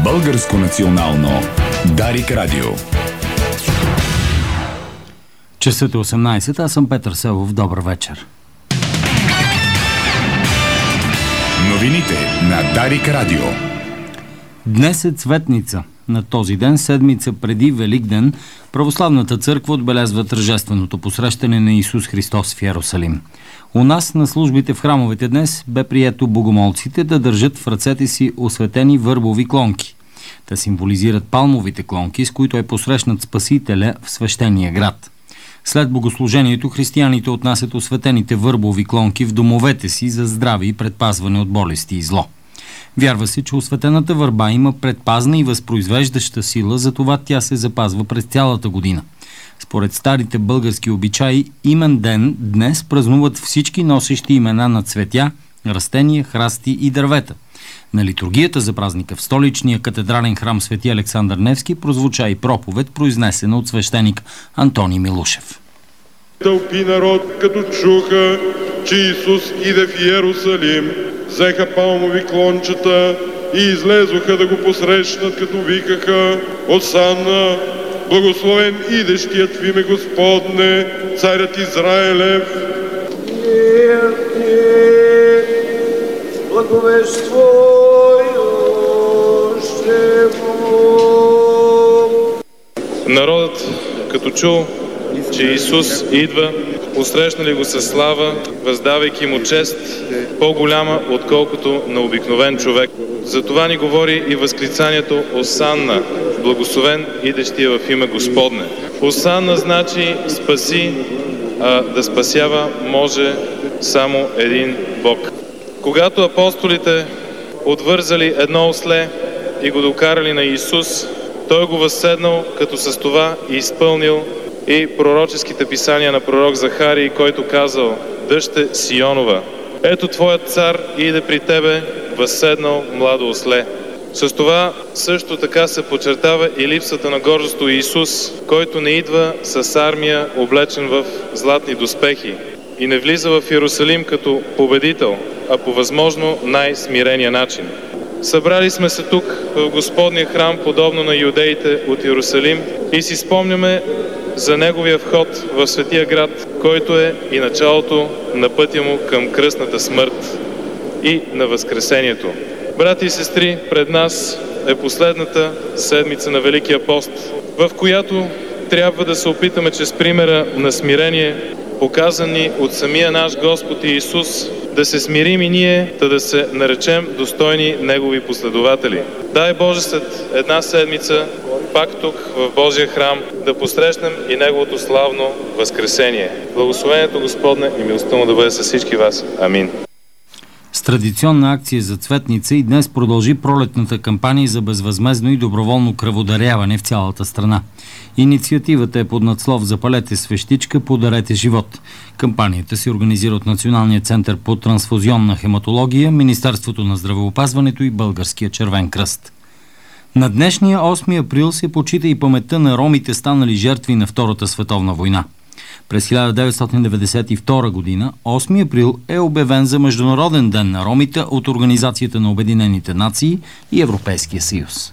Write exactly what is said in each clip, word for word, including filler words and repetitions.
Българско национално Дарик Радио. Часът е осемнайсет, аз съм Петър Селов. Добър вечер. Новините на Дарик Радио. Днес е Цветница. На този ден, седмица преди Великден, Православната църква отбелязва тържественото посрещане на Исус Христос в Йерусалим. У нас на службите в храмовете днес бе прието богомолците да държат в ръцете си осветени върбови клонки. Те символизират палмовите клонки, с които е посрещнат Спасителя в свещения град. След богослужението християните отнасят осветените върбови клонки в домовете си за здраве и предпазване от болести и зло. Вярва се, че осветената върба има предпазна и възпроизвеждаща сила, затова тя се запазва през цялата година. Според старите български обичаи, имен ден днес празнуват всички носещи имена на цветя, растения, храсти и дървета. На литургията за празника в столичния катедрален храм Свети Александър Невски прозвуча и проповед, произнесена от свещеник Антоний Милушев. Тълпи народ, като чуха, че Исус иде в Йерусалим, взеха палмови клончета и излезоха да го посрещнат, като викаха: Осанна, благословен идещият в име Господне, царят Израилев. Народът, като чул, че Исус идва, посрещнали го със слава, въздавайки му чест, по-голяма, отколкото на обикновен човек. За това ни говори и възклицанието Осанна, благословен идещия в име Господне. Осанна значи спаси, а да спасява може само един Бог. Когато апостолите отвързали едно осле и го докарали на Исус, той го възседнал, като с това изпълнил и пророческите писания на пророк Захарий, който казал: Дъще Сионова, ето твоят цар иде при тебе, възседнал младо осле. С това също така се подчертава и липсата на гордост у Исус, който не идва с армия, облечен в златни доспехи, и не влиза в Йерусалим като победител, а по възможно най-смирения начин. Събрали сме се тук в Господния храм, подобно на юдеите от Йерусалим, и си спомняме за неговия вход в светия град, който е и началото на пътя му към кръстната смърт и на възкресението. Брати и сестри, пред нас е последната седмица на Великия пост, в която трябва да се опитаме чрез примера на смирение, показани от самия наш Господ Исус, да се смирим и ние, да, да се наречем достойни Негови последователи. Дай Боже, след една седмица, пак тук в Божия храм, да посрещнем и Неговото славно възкресение. Благословението Господне и милостта му да бъде с всички вас. Амин. С традиционна акция за Цветница и днес продължи пролетната кампания за безвъзмездно и доброволно кръводаряване в цялата страна. Инициативата е под надслов "Запалете свещичка, подарете живот". Кампанията се организира от Националния център по трансфузионна хематология, Министерството на здравеопазването и Българския червен кръст. На днешния осми април се почита и паметта на ромите, станали жертви на Втората световна война. През хиляда деветстотин деветдесет и втора година, осми април, е обявен за Международен ден на ромите от Организацията на обединените нации и Европейския съюз.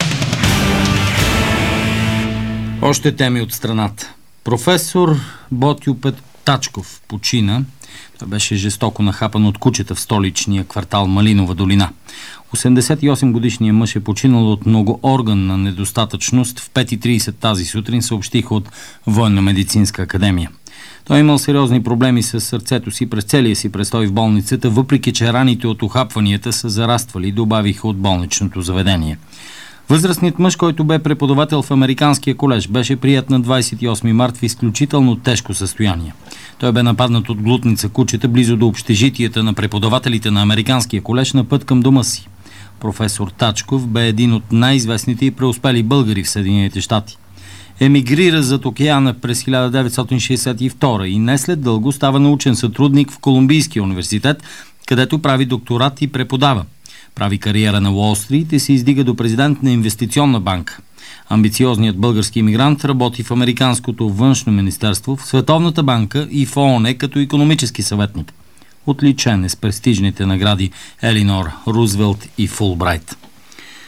Още теми от страната. Професор Ботьо Тачков почина. Той беше жестоко нахапан от кучета в столичния квартал Малинова долина. осемдесет и осем годишният мъж е починал от многоорганна недостатъчност в пет и трийсет тази сутрин, съобщиха от Военно-медицинска академия. Той е имал сериозни проблеми с сърцето си през целия си престой в болницата, въпреки че раните от ухапванията са зараствали, добавиха от болничното заведение. Възрастният мъж, който бе преподавател в Американския колеж, беше приет на двадесет и осми март в изключително тежко състояние. Той бе нападнат от глутница кучета близо до общежитията на преподавателите на Американския колеж на път към дома си. Професор Тачков бе един от най-известните и преуспели българи в Съединените щати. Емигрира зад океана през хиляда деветстотин шейсет и втора и не след дълго става научен сътрудник в Колумбийския университет, където прави докторат и преподава. Прави кариера на Уол Стрит и се издига до президент на инвестиционна банка. Амбициозният български имигрант работи в Американското външно министерство, в Световната банка и в ООН като икономически съветник. Отличен е с престижните награди Елинор Рузвелт и Фулбрайт.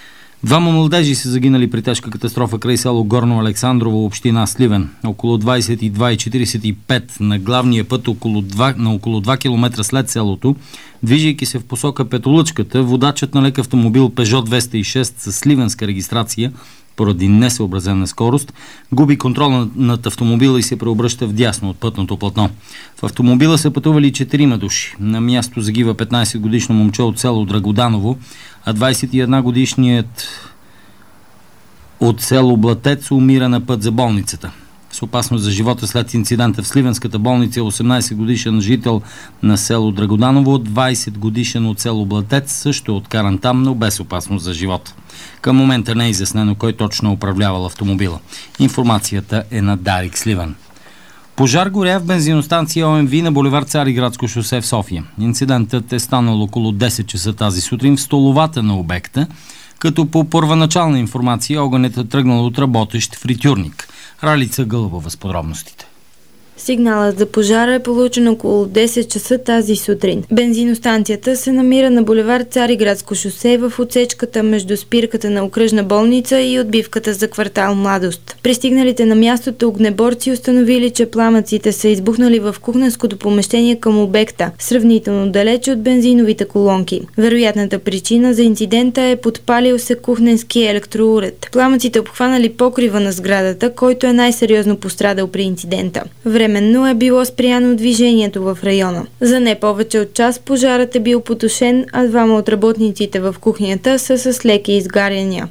Двама младежи са загинали при тежка катастрофа край село Горно Александрово, община Сливен. Около двадесет и два и четиридесет и пет на главния път около два, на около два километра след селото, движейки се в посока Петолъчката, водачът на лек автомобил Peugeot двеста и шест с сливенска регистрация, поради несъобразена скорост, губи контрол над автомобила и се преобръща вдясно от пътното платно. В автомобила са пътували четирима души. На място загива петнадесетгодишно момче от село Драгоданово, а двадесет и една годишният от село Блатец умира на път за болницата. С опасност за живота след инцидента в Сливенската болница е осемнадесет годишен жител на село Драгоданово, двадесет годишен от село Блатец, също е откаран там, но без опасност за живота. Към момента не е изяснено кой точно управлявал автомобила. Информацията е на Дарик Сливен. Пожар горя в бензиностанция О М В на булевард Цариградско шосе в София. Инцидентът е станал около десет часа тази сутрин в столовата на обекта, като по първоначална информация огънят е тръгнал от работещ фритюрник. Ралица Гълъбова с подробностите. Сигналът за пожара е получен около десет часа тази сутрин. Бензиностанцията се намира на булевард Цариградско шосе в отсечката между спирката на окръжна болница и отбивката за квартал Младост. Пристигналите на мястото огнеборци установили, че пламъците са избухнали в кухненското помещение към обекта, сравнително далече от бензиновите колонки. Вероятната причина за инцидента е подпалил се кухненски електроуред. Пламъците обхванали покрива на сградата, който е най-сериозно пострадал при инцидента. Временно е било спряно движението в района. За не повече от час пожарът е бил потушен, а двама от работниците в кухнята са с леки изгаряния.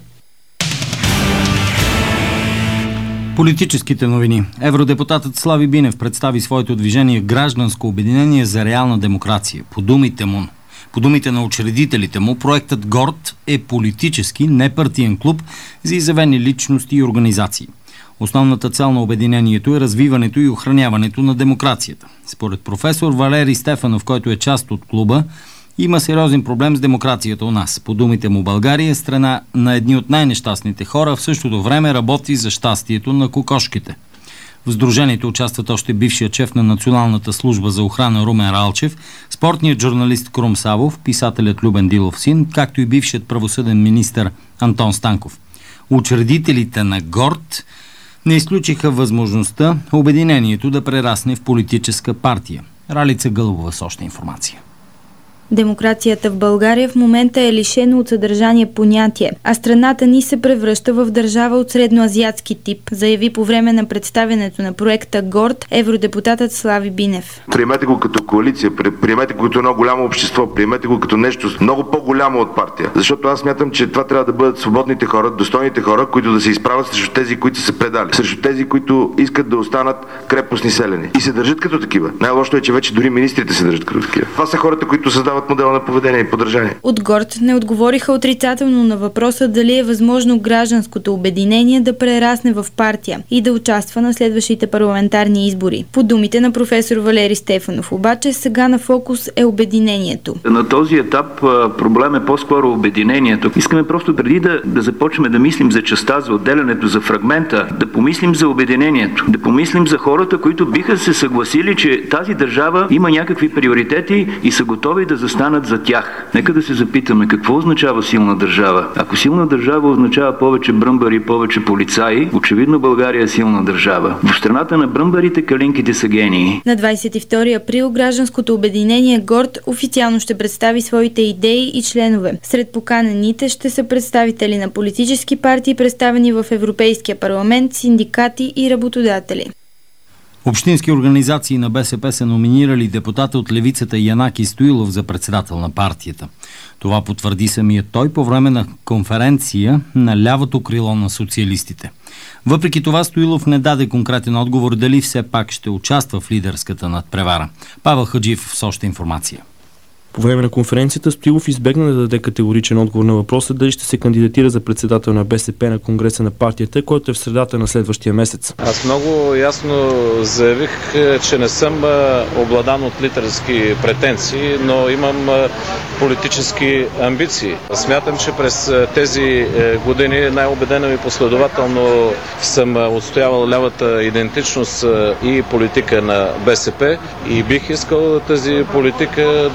Политическите новини. Евродепутатът Слави Бинев представи своето движение Гражданско обединение за реална демокрация. По думите му, по думите на учредителите му, проектът ГОРД е политически, непартиен клуб за изявени личности и организации. Основната цел на обединението е развиването и охраняването на демокрацията. Според професор Валери Стефанов, който е част от клуба, има сериозен проблем с демокрацията у нас. По думите му, България е страна на едни от най-нещастните хора, в същото време работи за щастието на кокошките. В сдружението участват още бившият шеф на Националната служба за охрана Румен Ралчев, спортният журналист Крум Савов, писателят Любен Дилов син, както и бившият правосъден министър Антон Станков. Учредителите на ГОРД не изключиха възможността обединението да прерасне в политическа партия. Ралица Гълъбова с още информация. Демокрацията в България в момента е лишена от съдържание понятие, а страната ни се превръща в държава от средноазиатски тип, заяви по време на представянето на проекта ГОРД евродепутатът Слави Бинев. Приемете го като коалиция, приемете го като едно голямо общество, приемете го като нещо много по-голямо от партия. Защото аз смятам, че това трябва да бъдат свободните хора, достойните хора, които да се изправят срещу тези, които са се предали, срещу тези, които искат да останат крепостни селени и се държат като такива. Най-лошото е, че вече дори министрите се държат като такива. Това са хората, които създават модела на поведение и поддържание. От ГОРД не отговориха отрицателно на въпроса дали е възможно гражданското обединение да прерасне в партия и да участва на следващите парламентарни избори. По думите на професор Валери Стефанов, обаче сега на фокус е обединението. На този етап проблем е по-скоро обединението. Искаме просто преди да, да започнем да мислим за частта, за отделянето, за фрагмента, да помислим за обединението, да помислим за хората, които биха се съгласили, че тази държава има някакви приоритети и са готови да застанат за тях. Нека да се запитаме какво означава силна държава. Ако силна държава означава повече бръмбари, повече полицаи, очевидно България е силна държава. В страната на бръмбарите калинките са гении. На двадесет и втори април гражданското обединение ГОРД официално ще представи своите идеи и членове. Сред поканените ще са представители на политически партии, представени в Европейския парламент, синдикати и работодатели. Общински организации на Б С П са номинирали депутата от левицата Янаки Стоилов за председател на партията. Това потвърди самият той по време на конференция на лявото крило на социалистите. Въпреки това Стоилов не даде конкретен отговор дали все пак ще участва в лидерската надпревара. Павел Хаджиев с още информация. По време на конференцията Стоилов избегна да даде категоричен отговор на въпроса дали ще се кандидатира за председател на Б С П на конгреса на партията, който е в средата на следващия месец. Аз много ясно заявих, че не съм обладан от лидерски претенции, но имам политически амбиции. Смятам, че през тези години най-убедено и последователно съм отстоявал лявата идентичност и политика на Б С П и бих искал тази политика да бъде политика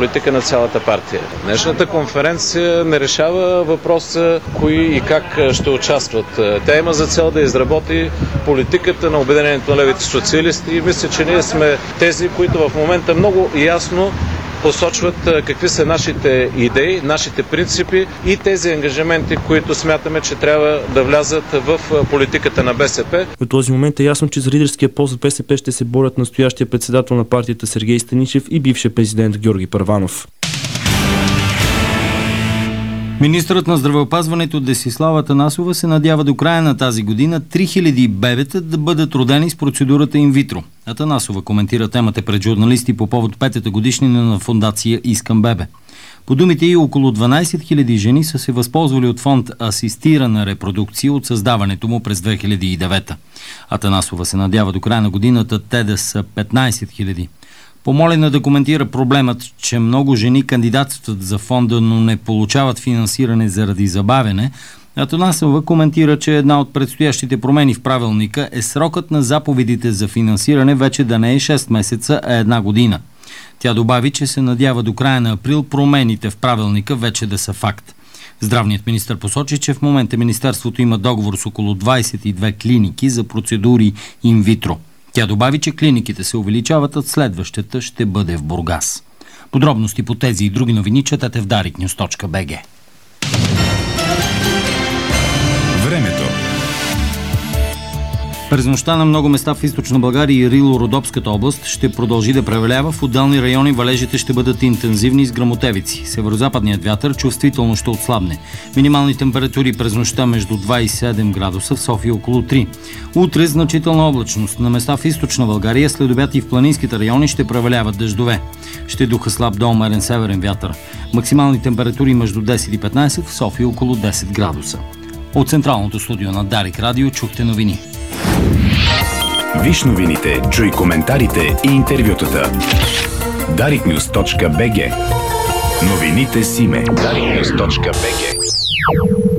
политика на цялата партия. Днешната конференция не решава въпроса кои и как ще участват. Тя има за цел да изработи политиката на Обединението на левите социалисти и мисля, че ние сме тези, които в момента много ясно посочват какви са нашите идеи, нашите принципи и тези ангажименти, които смятаме, че трябва да влязат в политиката на БСП. В този момент е ясно, че за лидерския пост в БСП ще се борят настоящия председател на партията Сергей Станишев и бившия президент Георги Първанов. Министърът на здравеопазването Десислава Атанасова се надява до края на тази година три хиляди бебета да бъдат родени с процедурата инвитро. Атанасова коментира темата пред журналисти по повод петата годишнина на фондация Искам бебе. По думите ѝ, около дванайсет хиляди жени са се възползвали от фонд Асистирана репродукция от създаването му през две хиляди и девета. Атанасова се надява до края на годината те да са петнайсет хиляди. Помолена да коментира проблемът, че много жени кандидатстват за фонда, но не получават финансиране заради забавене, Атанасова коментира, че една от предстоящите промени в правилника е срокът на заповедите за финансиране вече да не е шест месеца, а една година. Тя добави, че се надява до края на април промените в правилника вече да са факт. Здравният министър посочи, че в момента министерството има договор с около двайсет и две клиники за процедури инвитро. Тя добави, че клиниките се увеличават, а следващата ще бъде в Бургас. Подробности по тези и други новини четете в дарик нюз точка би джи. Времето. През нощта на много места в източна България и Рило-Родопската област ще продължи да превалява. В отделни райони валежите ще бъдат интензивни с гръмотевици. Северозападният вятър чувствително ще отслабне. Минимални температури през нощта между два и седем градуса, в София около три. Утре значителна облачност. На места в източна България, след обяд и в планинските райони ще преваляват дъждове. Ще духа слаб до умерен северен вятър. Максимални температури между десет и петнайсет, в София около десет градуса. От централното студио на Дарик Радио чухте новини. Виж новините, чуй коментарите и интервютата. дарик нюз точка би джи. Новините с име. дарик нюз точка би джи.